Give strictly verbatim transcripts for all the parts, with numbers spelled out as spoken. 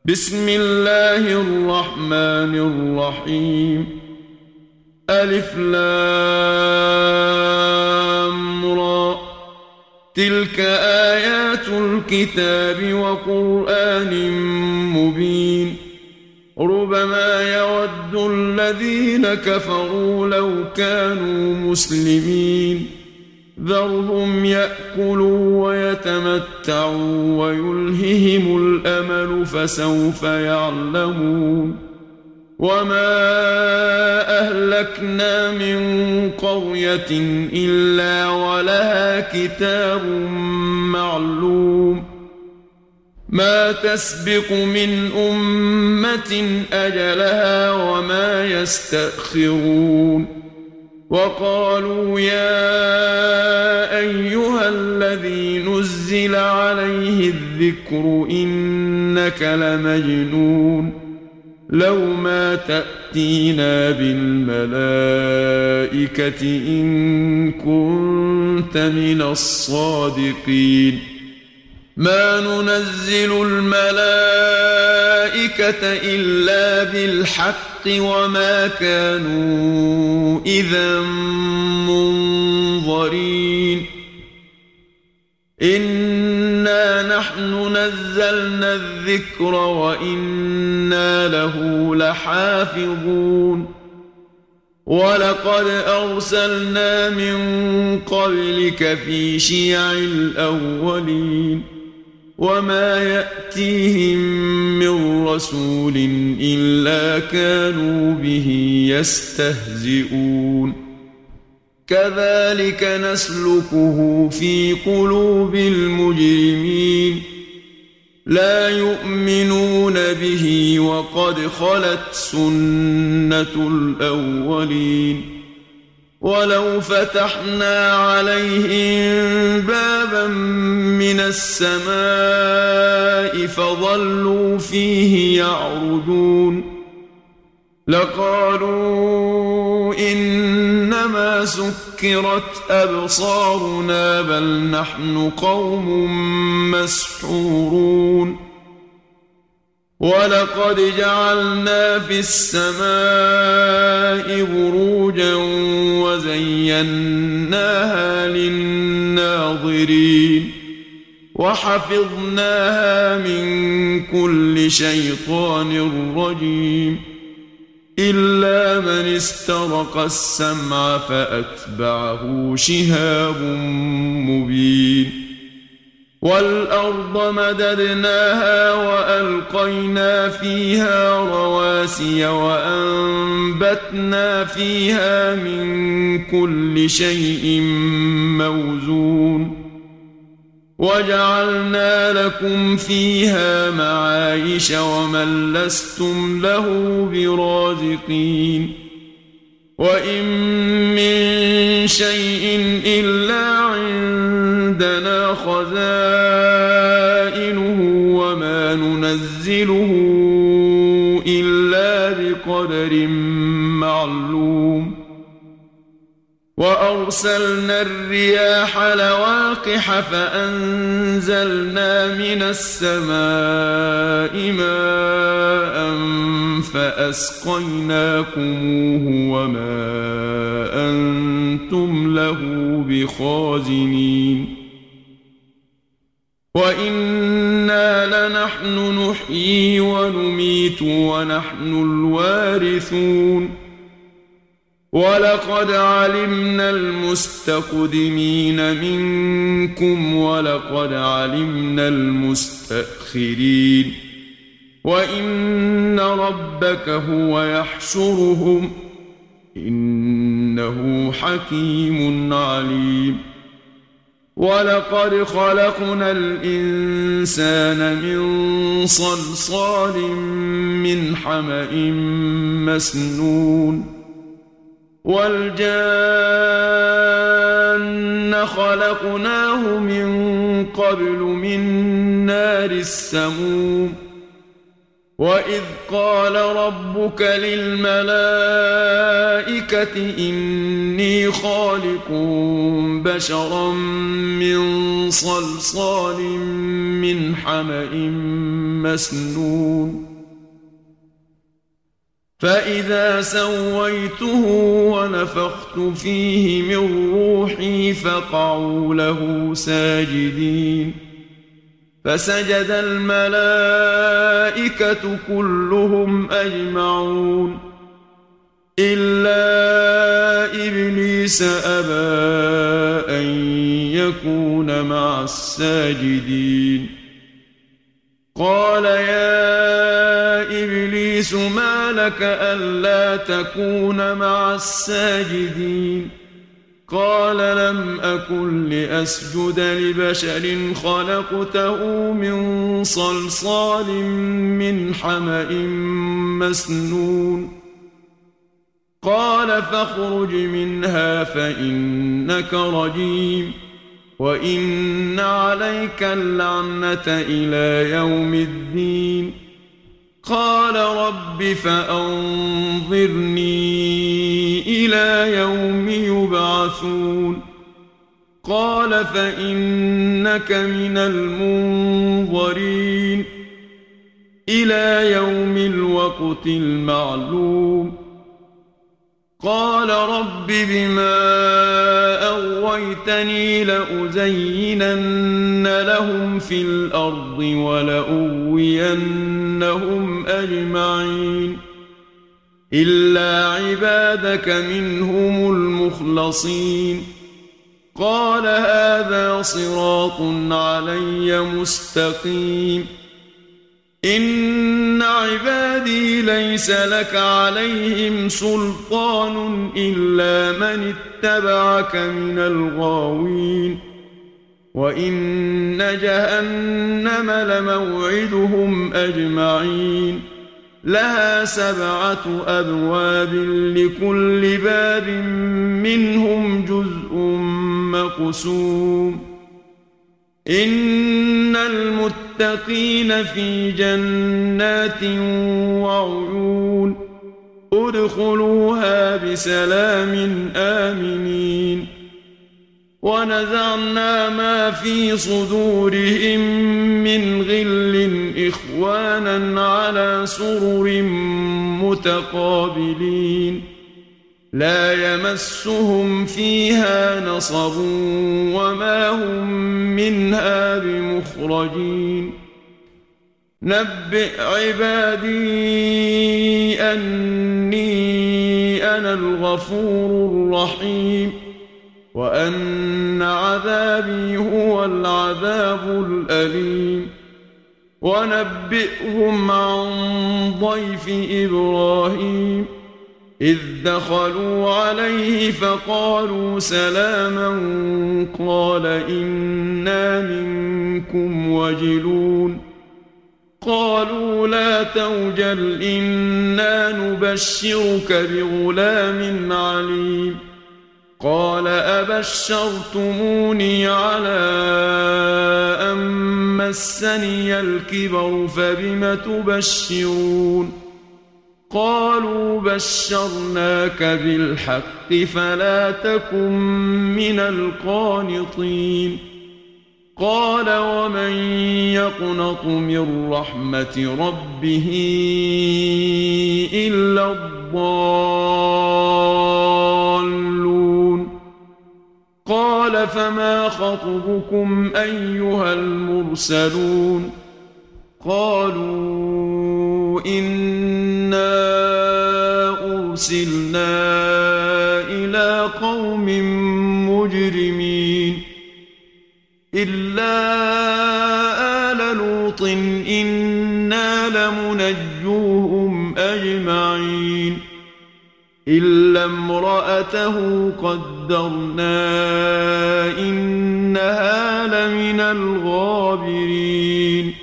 بسم الله الرحمن الرحيم. ألف لام را، تلك آيات الكتاب وقرآن مبين. ربما يود الذين كفروا لو كانوا مسلمين. ذرهم يأكلوا ويتمتعوا ويلههم الأمل فسوف يعلمون. وما أهلكنا من قرية إلا ولها كتاب معلوم. ما تسبق من أمة أجلها وما يستأخرون. وقالوا يا أيها الذي نزل عليه الذكر إنك لمجنون. لو ما تأتينا بالملائكة إن كنت من الصادقين. ما ننزل الملائكة إلا بالحق وما كانوا إذا منظرين. إنا نحن نزلنا الذكر وإنا له لحافظون. ولقد أرسلنا من قبلك في شيع الأولين. وما يأتيهم من رسول إلا كانوا به يستهزئون. كذلك نسلكه في قلوب المجرمين. لا يؤمنون به وقد خلت سنة الأولين. ولو فتحنا عليهم بابا من السماء فظلوا فيه يعرجون لقالوا إنما سكرت أبصارنا بل نحن قوم مسحورون. ولقد جعلنا في السماء بروجا وزيناها للناظرين. وحفظناها من كل شيطان رجيم إلا من استرق السمع فأتبعه شهاب مبين. والأرض مددناها وألقينا فيها رواسي وأنبتنا فيها من كل شيء موزون. وجعلنا لكم فيها معايش ومن لستم له برازقين. وإن من شيء إلا عندنا خزائنه وما ننزله إلا بقدر معلوم. وأرسلنا الرياح لواقح فأنزلنا من السماء ماء فأسقيناكموه وما أنتم له بخازنين. وإنا لنحن نحيي ونميت ونحن الوارثون. ولقد علمنا المستقدمين منكم ولقد علمنا المستأخرين. وإن ربك هو يحشرهم إنه حكيم عليم. ولقد خلقنا الإنسان من صلصال من حمأ مسنون. والجان خلقناه من قبل من نار السموم. وإذ قال ربك للملائكة إني خالق بشرا من صلصال من حمأ مسنون فإذا سويته ونفخت فيه من روحي فقعوا له ساجدين فسجد الملائكة كلهم أجمعون إلا إبليس أبى أن يكون مع الساجدين قال يا إبليس ما لك ألا تكون مع الساجدين قال لم أكن لأسجد لبشر خلقته من صلصال من حمأ مسنون قال فاخرج منها فإنك رجيم وإن عليك اللعنة إلى يوم الدين قال رب فأنظرني إلى يوم يبعثون قال فإنك من المنظرين إلى يوم الوقت المعلوم قال رب بما أغويتني لأزينن لهم في الأرض ولأغوينهم أجمعين إلا عبادك منهم المخلصين قال هذا صراط علي مستقيم إن عبادي ليس لك عليهم سلطان إلا من اتبعك من الغاوين وإن جهنم لموعدهم أجمعين لها سبعة أبواب لكل باب منهم جزء مقسوم إن المتقين في جنات وعيون ادخلوها بسلام آمنين ونزعنا ما في صدورهم من غل إخوانا على سرر متقابلين لا يمسهم فيها نصب وما هم منها بمخرجين نبئ عبادي أني أنا الغفور الرحيم وأن عذابي هو العذاب الأليم ونبئهم عن ضيف إبراهيم إذ دخلوا عليه فقالوا سلاما قال إنا منكم وجلون قالوا لا توجل إنا نبشرك بغلام عليم قال أبشرتموني على أن مسني الكبر فبم تبشرون قالوا بشرناك بالحق فلا تكن من القانطين قال ومن يقنط من رحمة ربه إلا الضالون قال فما خطبكم أيها المرسلون قالوا إنا أرسلنا إلى قوم مجرمين إلا آل لوط إنا لمنجوهم أجمعين إلا امرأته قدرنا إنها لمن الغابرين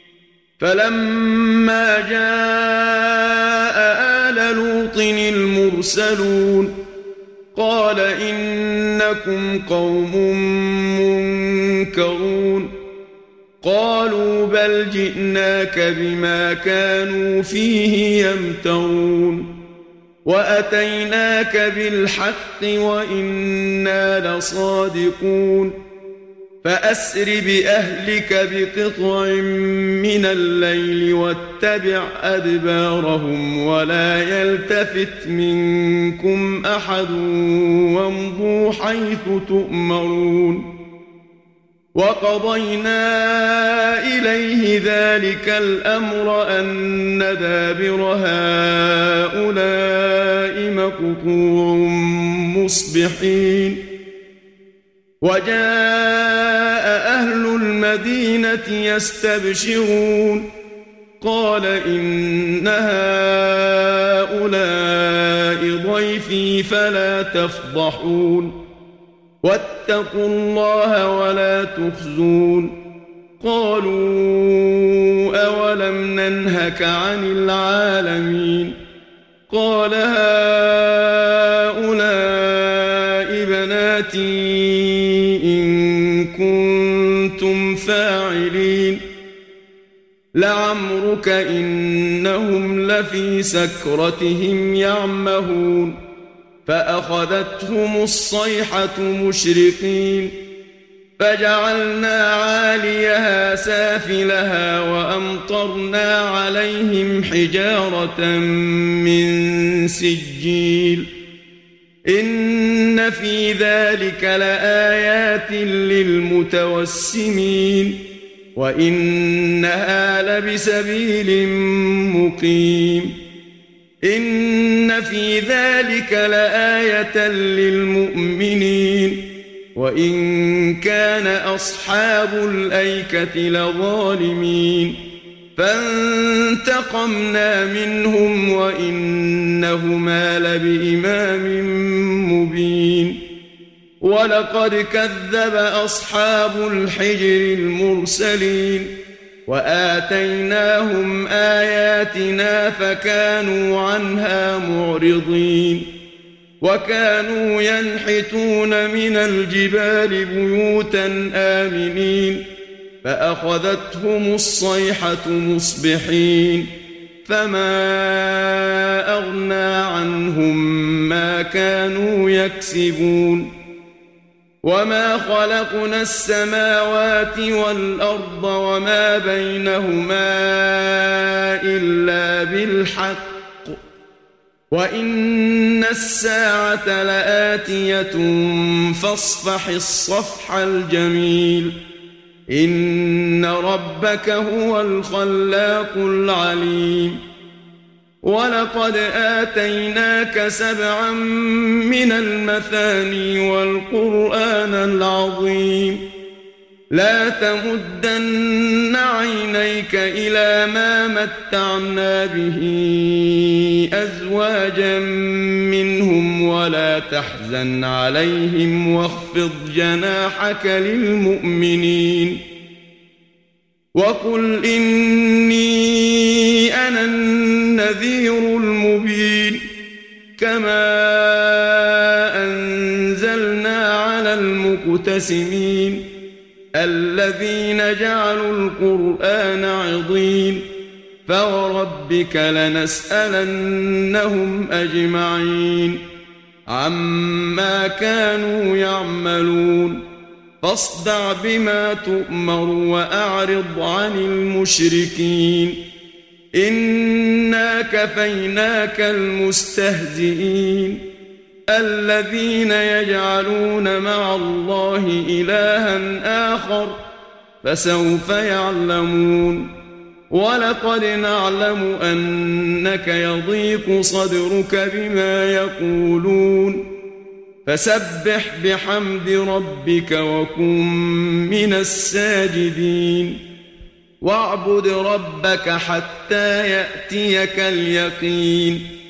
فلما جاء آل لوط المرسلون قال إنكم قوم منكرون قالوا بل جئناك بما كانوا فيه يمترون وأتيناك بالحق وإنا لصادقون فأسر بأهلك بقطع من الليل واتبع أدبارهم ولا يلتفت منكم أحد وامضوا حيث تؤمرون وقضينا إليه ذلك الأمر أن دابر هؤلاء مقطوع مصبحين وجاء أهل المدينة يستبشرون قال إن هؤلاء ضيفي فلا تفضحون واتقوا الله ولا تخزون قالوا أولم ننهك عن العالمين قال هؤلاء بناتي إن كنتم فاعلين لعمرك إنهم لفي سكرتهم يعمهون فأخذتهم الصيحة مشرقين فجعلنا عاليها سافلها وأمطرنا عليهم حجارة من سجيل إن في ذلك لآيات للمتوسمين وإنها لبسبيل مقيم إن في ذلك لآية للمؤمنين وإن كان أصحاب الأيكة لظالمين فانتقمنا منهم وإنهما لبإمام مبين ولقد كذب أصحاب الحجر المرسلين وآتيناهم آياتنا فكانوا عنها معرضين وكانوا ينحتون من الجبال بيوتا آمنين فأخذتهم الصيحة مصبحين فما أغنى عنهم ما كانوا يكسبون وما خلقنا السماوات والأرض وما بينهما إلا بالحق وإن الساعة لآتية فاصفح الصفح الجميل إن ربك هو الخلاق العليم ولقد آتيناك سبعا من المثاني والقرآن العظيم لا تمدن عينيك إلى ما متعنا به أزواجا منهم ولا تحزن عليهم واخفض جناحك للمؤمنين وقل إني أنا النذير المبين كما أنزلنا على المقتسمين الذين جعلوا القرآن عضين فوربك لنسألنهم أجمعين عما كانوا يعملون فاصدع بما تؤمر وأعرض عن المشركين إنا كفيناك المستهزئين الذين يجعلون مع الله إلها آخر فسوف يعلمون ولقد نعلم أنك يضيق صدرك بما يقولون فسبح بحمد ربك وكن من الساجدين واعبد ربك حتى يأتيك اليقين